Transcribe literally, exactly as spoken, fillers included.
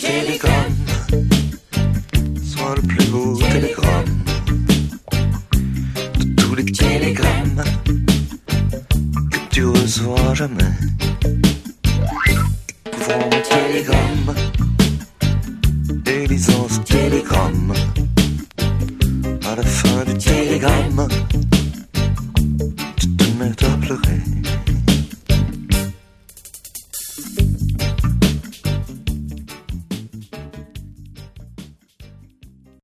télégramme soit le plus beau télégramme de tous les télégrammes que tu reçois jamais. Couvrons mon télégramme et lisons ce télégramme. À la fin du télégramme,